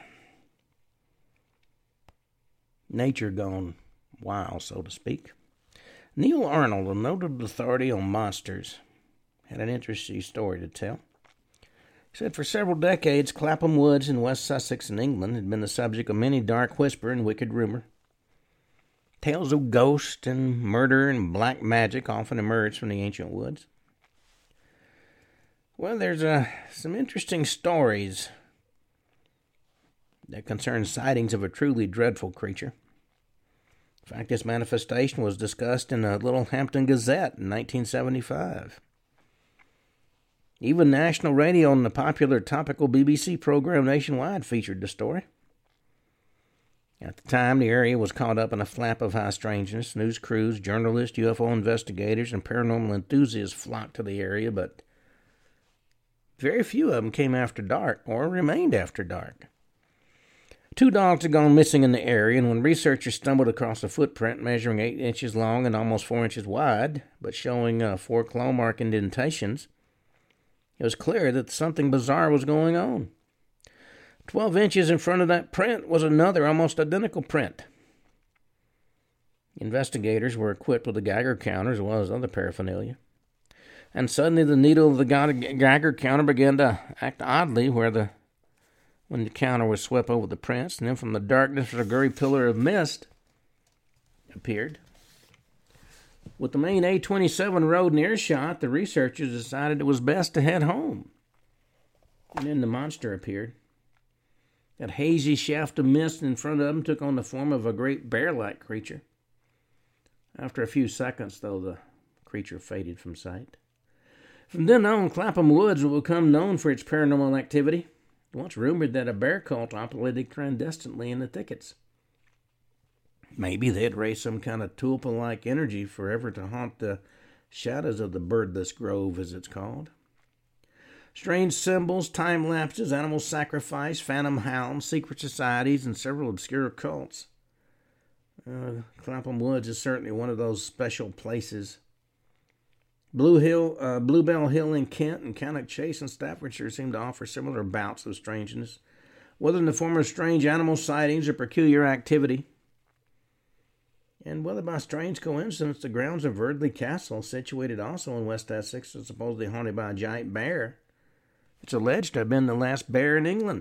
nature gone wild, so to speak. Neil Arnold, a noted authority on monsters, had an interesting story to tell. He said for several decades, Clapham Woods in West Sussex in England had been the subject of many dark whisper and wicked rumor. Tales of ghosts and murder and black magic often emerged from the ancient woods. Well, there's uh, some interesting stories that concern sightings of a truly dreadful creature. In fact, this manifestation was discussed in a Little Hampton Gazette in nineteen seventy-five. Even national radio and the popular topical B B C program Nationwide featured the story. At the time, the area was caught up in a flap of high strangeness. News crews, journalists, U F O investigators, and paranormal enthusiasts flocked to the area, but very few of them came after dark or remained after dark. Two dogs had gone missing in the area, and when researchers stumbled across a footprint measuring eight inches long and almost four inches wide, but showing uh, four claw mark indentations, it was clear that something bizarre was going on. Twelve inches in front of that print was another almost identical print. Investigators were equipped with a Geiger counter as well as other paraphernalia. And suddenly the needle of the Geiger counter began to act oddly where the when the counter was swept over the prints, and then from the darkness a gray pillar of mist appeared. With the main A twenty-seven road in earshot, the researchers decided it was best to head home. And then the monster appeared. That hazy shaft of mist in front of them took on the form of a great bear-like creature. After a few seconds, though, the creature faded from sight. From then on, Clapham Woods will become known for its paranormal activity. Once rumored that a bear cult operated clandestinely in the thickets. Maybe they had raised some kind of tulpa-like energy forever to haunt the shadows of the birdless grove, as it's called. Strange symbols, time lapses, animal sacrifice, phantom hounds, secret societies, and several obscure cults. Uh, Clapham Woods is certainly one of those special places. Blue Hill, uh, Bluebell Hill in Kent and Cannock Chase in Staffordshire seem to offer similar bouts of strangeness, whether in the form of strange animal sightings or peculiar activity. And whether by strange coincidence, the grounds of Verdley Castle, situated also in West Essex, is supposedly haunted by a giant bear. It's alleged to have been the last bear in England.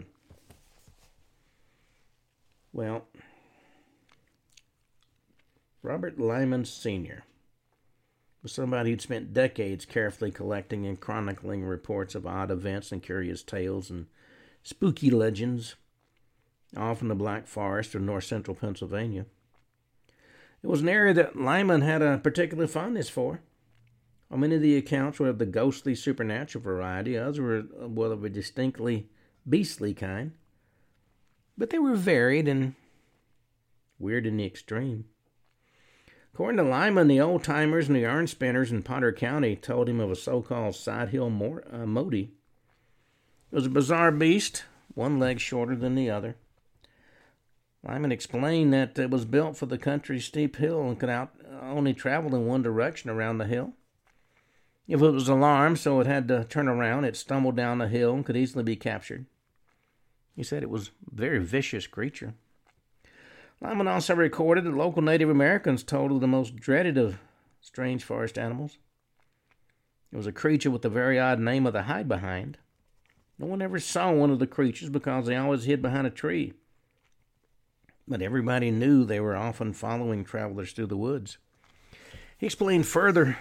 Well, Robert Lyman Senior was somebody who'd spent decades carefully collecting and chronicling reports of odd events and curious tales and spooky legends, off in the Black Forest of north central Pennsylvania. It was an area that Lyman had a particular fondness for. While many of the accounts were of the ghostly supernatural variety, others were well, of a distinctly beastly kind. But they were varied and weird in the extreme. According to Lyman, the old-timers and the yarn spinners in Potter County told him of a so-called Side Hill Mor- uh, Modi. It was a bizarre beast, one leg shorter than the other. Lyman explained that it was built for the country's steep hill and could out, only travel in one direction around the hill. If it was alarmed, so it had to turn around, it stumbled down the hill and could easily be captured. He said it was a very vicious creature. Lyman also recorded that local Native Americans told of the most dreaded of strange forest animals. It was a creature with the very odd name of the hide-behind. No one ever saw one of the creatures because they always hid behind a tree. But everybody knew they were often following travelers through the woods. He explained further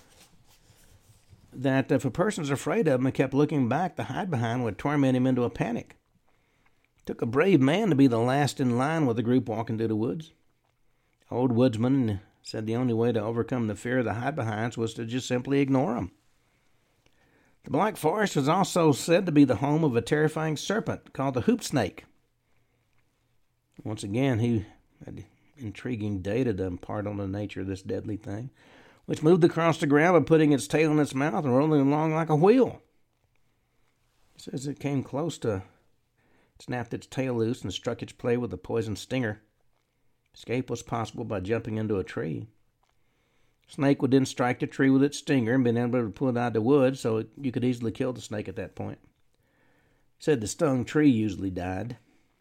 that if a person's afraid of him and kept looking back, the hide-behind would torment him into a panic. It took a brave man to be the last in line with the group walking through the woods. Old woodsman said the only way to overcome the fear of the hide-behinds was to just simply ignore them. The Black Forest was also said to be the home of a terrifying serpent called the hoop snake. Once again, he had intriguing data to impart on the nature of this deadly thing, which moved across the ground by putting its tail in its mouth and rolling along like a wheel. He says it came close to, it snapped its tail loose and struck its prey with a poison stinger. Escape was possible by jumping into a tree. Snake would then strike the tree with its stinger and be able to pull it out of the wood, so it, you could easily kill the snake at that point. Said the stung tree usually died.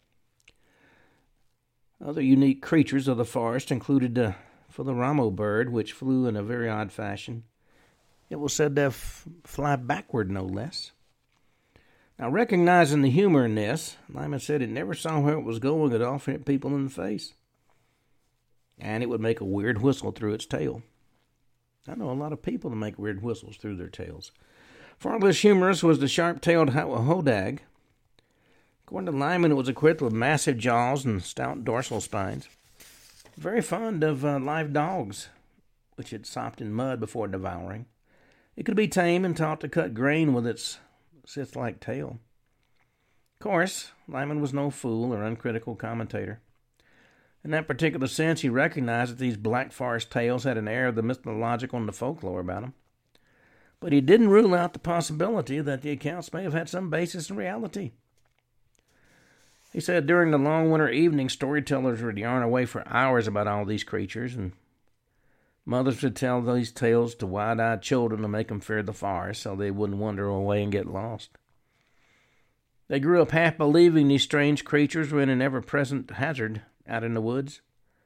Other unique creatures of the forest included the Filoramo bird, which flew in a very odd fashion. It was said to f- fly backward, no less. Now, recognizing the humor in this, Lyman said it never saw where it was going at all, hit people in the face. And it would make a weird whistle through its tail. I know a lot of people that make weird whistles through their tails. Far less humorous was the sharp-tailed hodag. According to Lyman, it was equipped with massive jaws and stout dorsal spines. Very fond of uh, live dogs, which it sopped in mud before devouring. It could be tamed and taught to cut grain with its scythe-like tail. Of course, Lyman was no fool or uncritical commentator. In that particular sense, he recognized that these Black Forest tales had an air of the mythological and the folklore about them. But he didn't rule out the possibility that the accounts may have had some basis in reality. He said during the long winter evenings, storytellers would yarn away for hours about all these creatures, and mothers would tell these tales to wide-eyed children to make them fear the forest so they wouldn't wander away and get lost. They grew up half believing these strange creatures were an ever-present hazard out in the woods.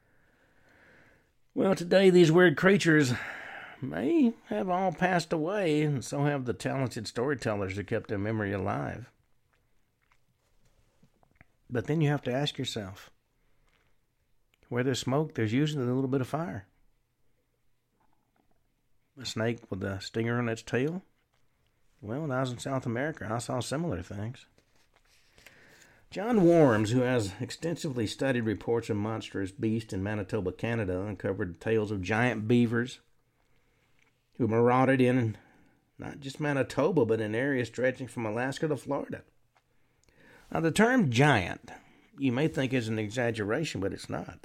Well, today these weird creatures may have all passed away, and so have the talented storytellers who kept their memory alive. But then you have to ask yourself, where there's smoke, there's usually a little bit of fire. A snake with a stinger on its tail? Well, when I was in South America, I saw similar things. John Worms, who has extensively studied reports of monstrous beasts in Manitoba, Canada, uncovered tales of giant beavers who marauded in not just Manitoba, but in areas stretching from Alaska to Florida. Now, the term giant, you may think is an exaggeration, but it's not.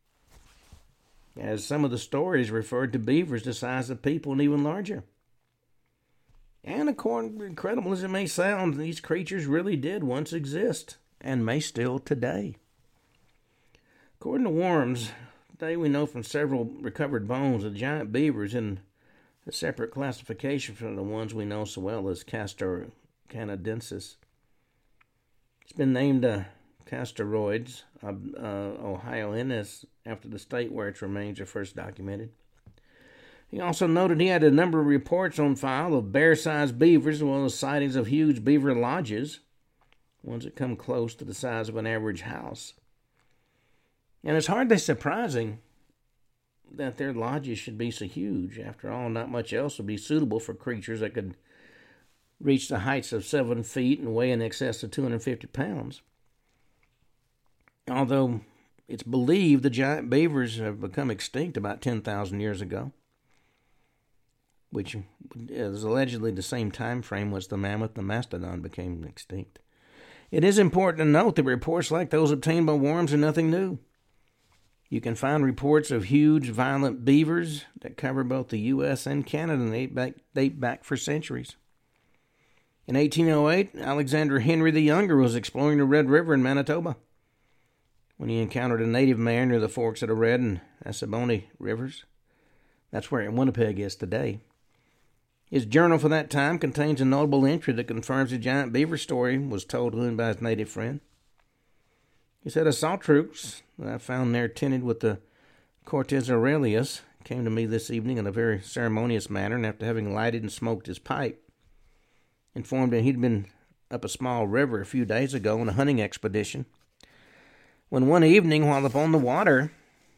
As some of the stories referred to beavers the size of people and even larger. And according, incredible as it may sound, these creatures really did once exist, and may still today. According to Worms, today we know from several recovered bones that giant beavers in a separate classification from the ones we know so well as Castor canadensis. It's been named uh, Castoroides uh, uh, ohioensis after the state where its remains are first documented. He also noted he had a number of reports on file of bear-sized beavers as well as sightings of huge beaver lodges, ones that come close to the size of an average house. And it's hardly surprising that their lodges should be so huge. After all, not much else would be suitable for creatures that could reach the heights of seven feet and weigh in excess of two hundred fifty pounds. Although it's believed the giant beavers have become extinct about ten thousand years ago, which is allegedly the same time frame as the mammoth and the mastodon became extinct. It is important to note that reports like those obtained by Worms are nothing new. You can find reports of huge, violent beavers that cover both the U S and Canada and date back, date back for centuries. In eighteen oh eight, Alexander Henry the Younger was exploring the Red River in Manitoba when he encountered a native man near the forks of the Red and Assaboni rivers. That's where Winnipeg is today. His journal for that time contains a notable entry that confirms the giant beaver story was told to him by his native friend. He said, assault troops that I found there tinted with the Cortez Aurelius came to me this evening in a very ceremonious manner, and after having lighted and smoked his pipe, informed him he'd been up a small river a few days ago on a hunting expedition, when one evening while upon the water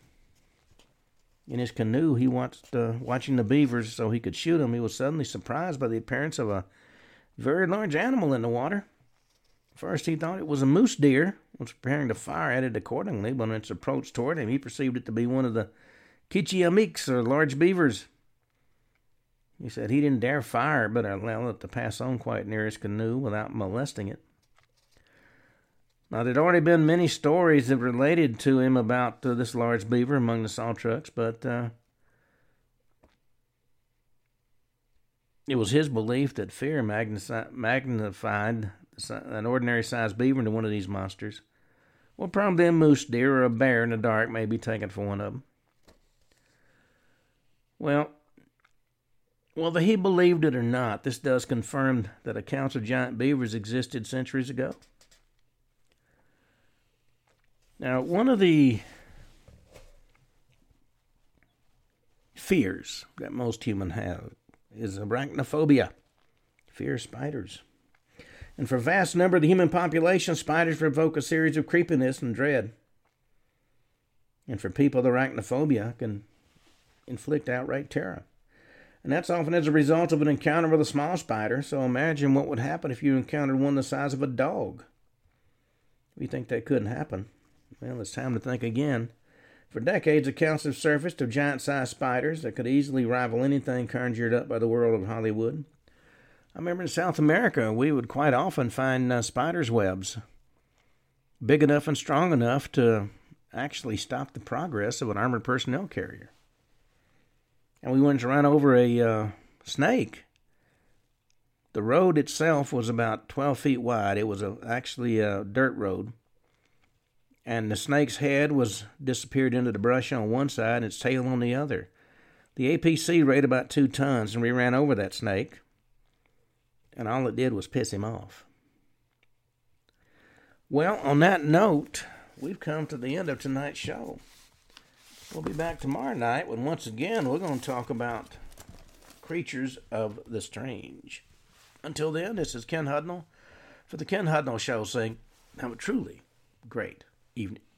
in his canoe he watched uh, watching the beavers so he could shoot them, he was suddenly surprised by the appearance of a very large animal in the water. First he thought it was a moose deer, was preparing to fire at it accordingly, but on its approach toward him he perceived it to be one of the Kichiamiks, or large beavers. He said he didn't dare fire, but allowed it to pass on quite near his canoe without molesting it. Now, there had already been many stories that related to him about uh, this large beaver among the salt trucks, but uh, it was his belief that fear magnified, magnified an ordinary-sized beaver into one of these monsters. Well, probably a moose deer or a bear in the dark may be taken for one of them. Well, whether he believed it or not, this does confirm that accounts of giant beavers existed centuries ago. Now, one of the fears that most humans have is arachnophobia, fear of spiders. And for a vast number of the human population, spiders provoke a series of creepiness and dread. And for people, the arachnophobia can inflict outright terror. And that's often as a result of an encounter with a small spider. So imagine what would happen if you encountered one the size of a dog. We think that couldn't happen. Well, it's time to think again. For decades, accounts have surfaced of giant-sized spiders that could easily rival anything conjured up by the world of Hollywood. I remember in South America, we would quite often find uh, spiders' webs big enough and strong enough to actually stop the progress of an armored personnel carrier. And we went to run over a uh, snake. The road itself was about twelve feet wide. It was a, actually a dirt road. And the snake's head was disappeared into the brush on one side and its tail on the other. The A P C weighed about two tons, and we ran over that snake. And all it did was piss him off. Well, on that note, we've come to the end of tonight's show. We'll be back tomorrow night when once again we're going to talk about creatures of the strange. Until then, this is Ken Hudnall for the Ken Hudnall Show saying, have a truly great evening.